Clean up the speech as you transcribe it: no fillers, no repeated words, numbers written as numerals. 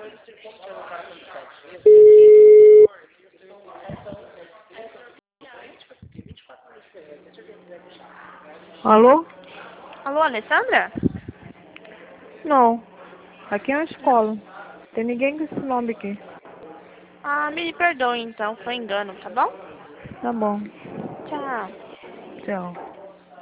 Alô? Alô, Alessandra? Não. Aqui é uma escola. Tem ninguém com esse nome aqui. Ah, me perdoe então, foi engano, tá bom? Tá bom. Tchau. Tchau.